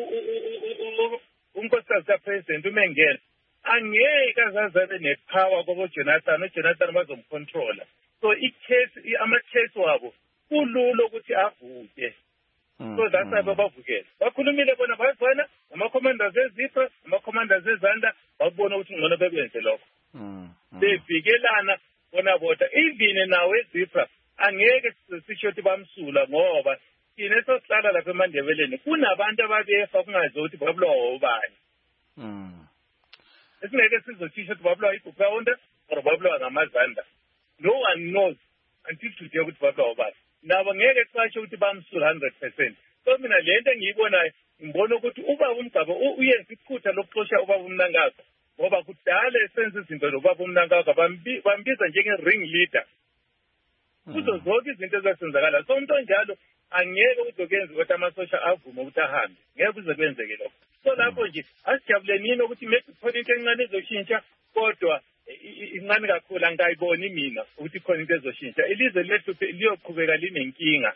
unkosikazi kaPresident uMengele angeke azazabe nepower kobo Jonathan uJonathan bazomcontrola. So icase ama-case wabo kululo ukuthi avuke. So that's why babavukela. Bakhulumile bona bazwana ama-commanders ezipha ama-commanders ezanda babona ukuthi ngcono bekwenze lokho. Bevikelana bona bodwa even nawe ezipha angeke sisho ukuthi bamsula ngoba thina esosihlala lapha eMandebeleni kunabantu ababefa kungazi ukuthi babulawa ubani. Mm. Esingeke sizothisha ukuthi babulawa iGupra wonke or babulawa ngamazanda. No one knows until today ukuthi babulawa ubani. Nabo ngeke sisho ukuthi bamsula one hundred percent. So mina le nto engiyibonayo ngibona ukuthi ubaba uMgaba uyenza iphutha lokuxosha ubaba uMnangagwa ngoba kudala esenza izinto lobaba uMnangagwa bambiza njenge-ring leader. Kuzo zonke izinto ezasenzakala. So umuntu onjalo angeke uzokenza ukuthi amasosha avume ukuthi ahambe. Ngeke kuze kwenzeke lokho. So lapho nje asijabule nini ukuthi maybe khona into encane ezoshintsha kodwa incane kakhulu angayiboni mina ukuthi khona into ezoshintsha ilizwe lethu liyoqhubeka linenkinga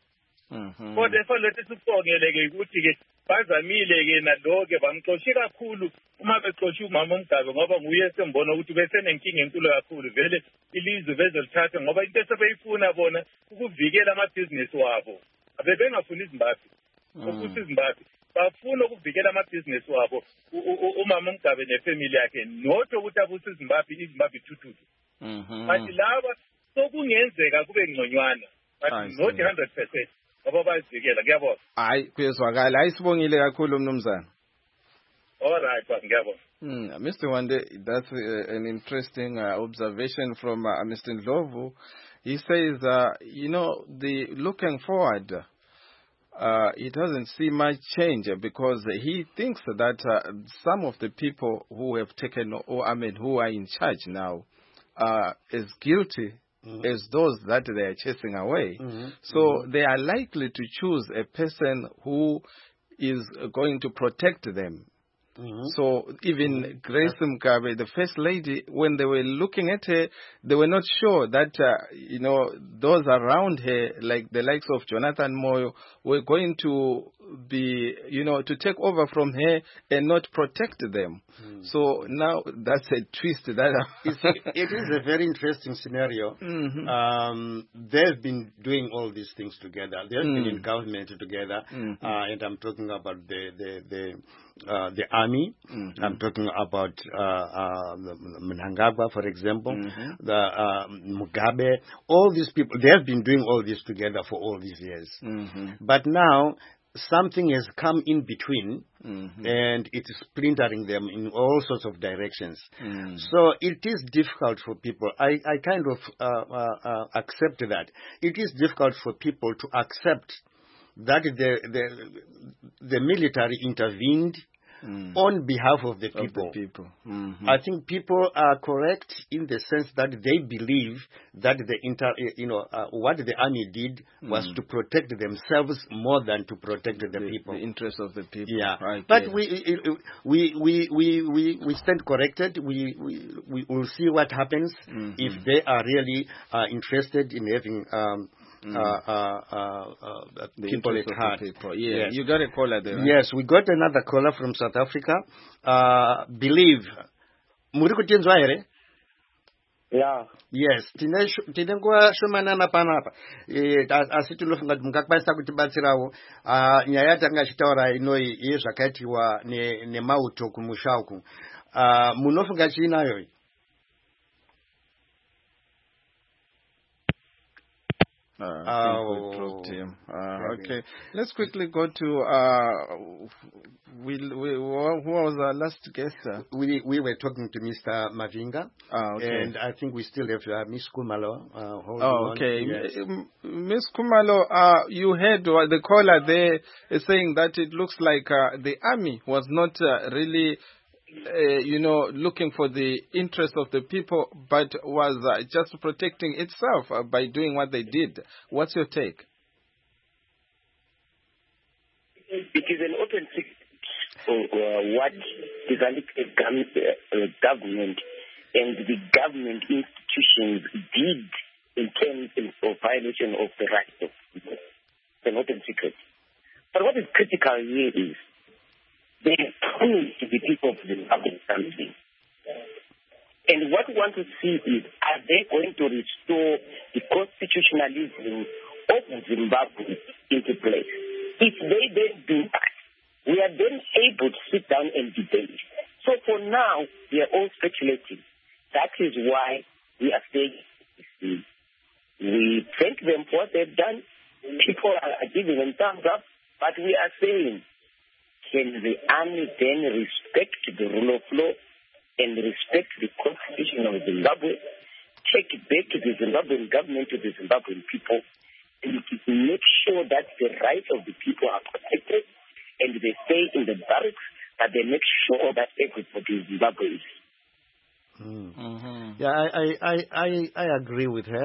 kodwa efanele sisibongeleke ukuthi ke bazamile ke naloke bamxoshi kakhulu uma bexoshi umama uMgabe ngoba nguye sembona ukuthi besenenkinga enkulu kakhulu vele ilizwe bezolithatha ngoba into esebeyifuna bona ukuvikela amabhizinisi wabo abebengafuni iZimbabwe ukuthi iZimbabwe bafuna ukuvikela amabhizinisi wabo umama uMgabe nefamily yakhe not ukuthi abuse iZimbabwe iZimbabwe ithuthuke but laba sokungenzeka kube ngconywana but not one hundred percent ngoba bazivikela ngiyabona hayi kuyezwakala hayi sibongile kakhulu mnumzana. All right, ngiyabona. Mm, Mister Wande, that's uh, an interesting uh, observation from uh, Mister Ndlovu. He says, uh, you know, the looking forward, uh, it doesn't see much change because he thinks that uh, some of the people who have taken, or I mean, who are in charge now, are as guilty mm-hmm. as those that they are chasing away. Mm-hmm. So mm-hmm. they are likely to choose a person who is going to protect them. Mm-hmm. So even mm-hmm. Grace Mugabe, the first lady, when they were looking at her, they were not sure that, uh, you know, those around her, like the likes of Jonathan Moyo, were going to be, you know, to take over from her and not protect them. Mm. So now that's a twist. That it's, it is a very interesting scenario. Mm-hmm. Um, they've been doing all these things together. They've mm. been in government together, mm-hmm. uh, and I'm talking about the the the, uh, the army. Mm-hmm. I'm talking about uh, uh, Mnangagwa, for example, mm-hmm. the uh, Mugabe. All these people, they have been doing all this together for all these years. Mm-hmm. But now something has come in between, mm-hmm. and it is splintering them in all sorts of directions. Mm. So it is difficult for people. I, I kind of uh, uh, uh, accept that. It is difficult for people to accept that the the, the military intervened Mm. on behalf of the people. Of the people. Mm-hmm. I think people are correct in the sense that they believe that the inter, you know, uh, what the army did mm. was to protect themselves more than to protect the, the people. The interests of the people. Yeah. Right. But yeah. we, we, we, we, we, we stand corrected. We, we, we will see what happens mm-hmm. if they are really uh, interested in having um, Mm. Uh, uh, uh, uh, people at heart. People. Yeah, yes. You got a caller there, right? Yes, we got another caller from South Africa. Uh, believe. Yeah. Yes, tine nguva shomanana panapa. Asi tinofunga kuti mungakwanisa kutibatsirawo nyaya yatanga achitaura inoi yezvakaitiwa nemauto kumusha uku. Munofunga chiinayo? Uh, I think we dropped him. Uh, okay, let's quickly go to uh, we, we, who was our last guest? Uh? We we were talking to Mister Mavinga, uh, okay. and I think we still have uh, Miss Kumalo. Uh, oh, okay, yes. Miss Kumalo, uh, you heard the caller there saying that it looks like uh, the army was not uh, really. Uh, you know, looking for the interest of the people, but was uh, just protecting itself uh, by doing what they did. What's your take? It is an open secret uh, what the uh, government and the government institutions did in terms of violation of the rights of people. It's an open secret. But what is critical here is they promised the people of Zimbabwe something. And what we want to see is, are they going to restore the constitutionalism of Zimbabwe into place? If they then do that, we are then able to sit down and debate. So for now, we are all speculating. That is why we are saying we thank them for what they've done. People are giving them thumbs up, but we are saying, can the army then respect the rule of law and respect the constitution of Zimbabwe, take it back to the Zimbabwean government, to the Zimbabwean people, and make sure that the rights of the people are protected and they stay in the barracks, that they make sure that everybody in Zimbabwe is. Mm. Mm-hmm. Yeah, I, I, I, I agree with her.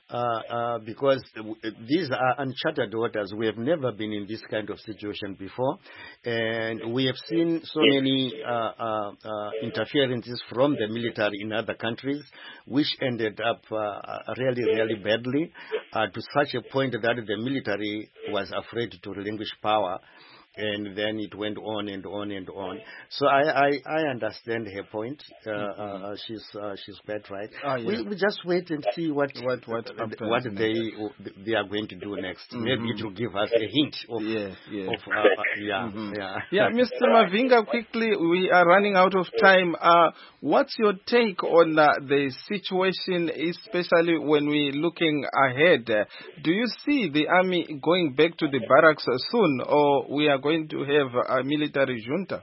Uh, uh, because these are uncharted waters. We have never been in this kind of situation before, and we have seen so many uh, uh, uh, interferences from the military in other countries, which ended up uh, really, really badly, uh, to such a point that the military was afraid to relinquish power. And then it went on and on and on. So I, I, I understand her point. Uh, mm-hmm. uh, she's uh, she's quite right. Oh, yeah. we, we just wait and see what what what, what they they are going to do next. Mm-hmm. Maybe it will give us a hint of yeah yeah of, uh, yeah, mm-hmm. yeah yeah. Mister Mavinga, quickly, we are running out of time. Uh, what's your take on uh, the situation, especially when we're looking ahead? Do you see the army going back to the barracks soon, or we are going to have a military junta?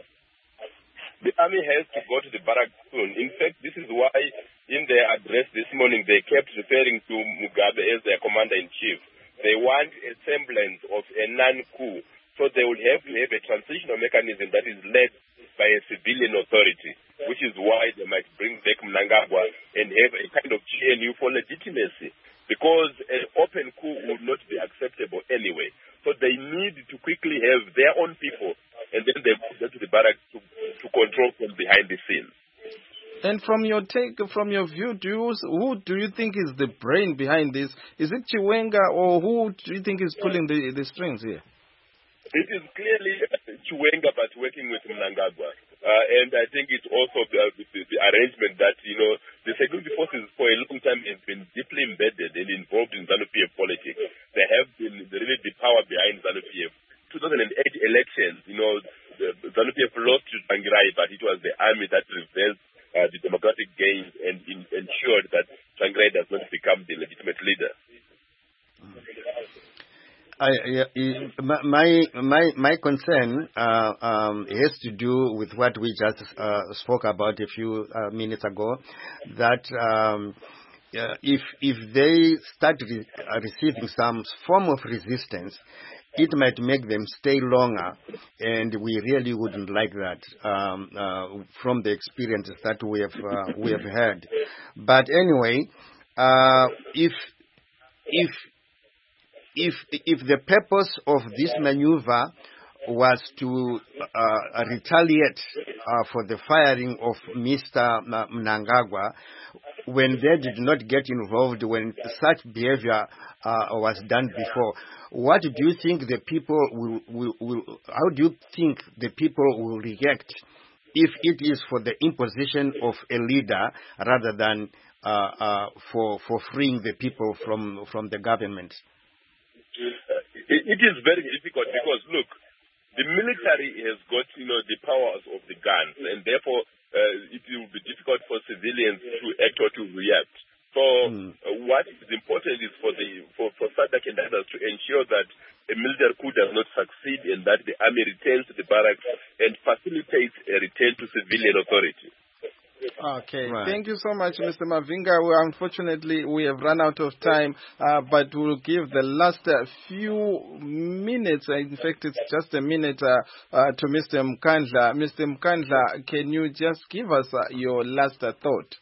The army has to go to the barracks soon. In fact, this is why in their address this morning they kept referring to Mugabe as their commander-in-chief. They want a semblance of a non-coup, so they will have to have a transitional mechanism that is led by a civilian authority, which is why they might bring back Mnangagwa and have a kind of G N U for legitimacy, because an open coup would not be acceptable anyway. So they need to quickly have their own people, and then they go to the barracks to, to control from behind the scenes. And from your take, from your view, do you, who do you think is the brain behind this? Is it Chiwenga, or who do you think is pulling the, the strings here? It is clearly Chiwenga, but working with Mnangagwa. Uh, and I think it's also the, the, the arrangement that, you know, the security forces for a long time have been deeply embedded and involved in ZANU-P F politics. They have been really the power behind ZANU-P F. two thousand eight elections, you know, ZANU-P F lost to Tsvangirai, but it was the army that reversed uh, the democratic gains and in, ensured that Tsvangirai does not become the legitimate leader. I, uh, my my my concern uh, um, has to do with what we just uh, spoke about a few uh, minutes ago. That um, uh, if if they start re- uh, receiving some form of resistance, it might make them stay longer, and we really wouldn't like that um, uh, from the experiences that we have uh, we have had. But anyway, uh, if if If if the purpose of this maneuver was to uh, retaliate uh, for the firing of Mister Mnangagwa, when they did not get involved, when such behavior uh, was done before, what do you think the people will, will, will, how do you think the people will react if it is for the imposition of a leader rather than uh, uh, for for freeing the people from from the government? It, it is very difficult because, look, the military has got, you know, the powers of the guns, and therefore uh, it will be difficult for civilians to act or to react. So mm. uh, what is important is for the for, for SADC and others to ensure that a military coup does not succeed and that the army returns to the barracks and facilitates a return to civilian authority. Okay, right. Thank you so much, Mister Mavinga. We, unfortunately, we have run out of time, uh, but we'll give the last uh, few minutes, uh, in fact, it's just a minute, uh, uh, to Mister Mkandla. Mister Mkandla, can you just give us uh, your last uh, thought?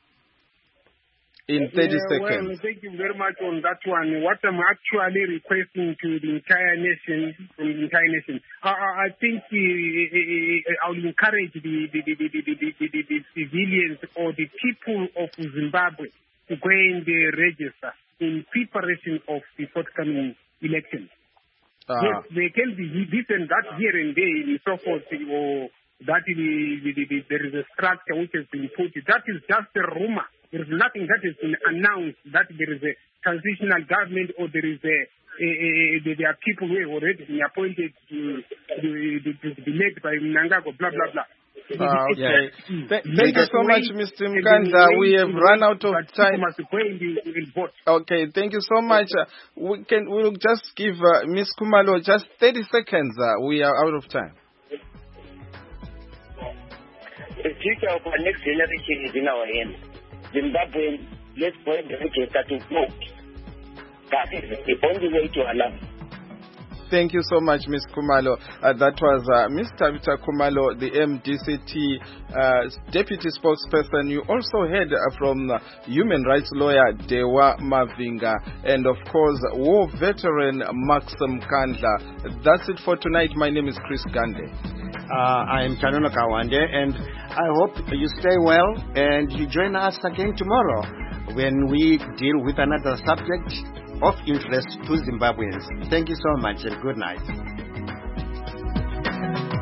In thirty yeah, seconds. Well, thank you very much on that one. What I'm actually requesting to the entire nation, from the entire nation, I, I think uh, I will encourage the the, the, the, the, the, the, the civilians or the people of Zimbabwe to go and uh, register in preparation of the forthcoming elections. Uh, yes, there can be this and that here and there and so forth, or that the, the, the, there is a structure which has been put. That is just a rumor. There is nothing that has been announced that there is a transitional government or there is a, a, a, a there are people who have already been appointed to, to, to, to be led by Mnangagwa, blah, blah, blah. Uh, okay. Th- thank you so much, Mister Mkandla. We have run out of time. Okay, thank you so much. Uh, we can we'll just give uh, Miz Khumalo just thirty seconds. Uh, we are out of time. The future of our next generation is in our hands. Zimbabwean, let's point the register to vote. That is the only way to allow. Thank you so much, Miz Khumalo. Uh, that was uh, Miz Tabitha Khumalo, the M D C T uh, deputy spokesperson. You also heard uh, from uh, human rights lawyer Dewa Mavinga, and of course, war veteran Maxim Kandla. That's it for tonight. My name is Chris Gande. Uh, I am Chanono Kawande, and I hope you stay well and you join us again tomorrow when we deal with another subject of interest to Zimbabweans. Thank you so much and good night.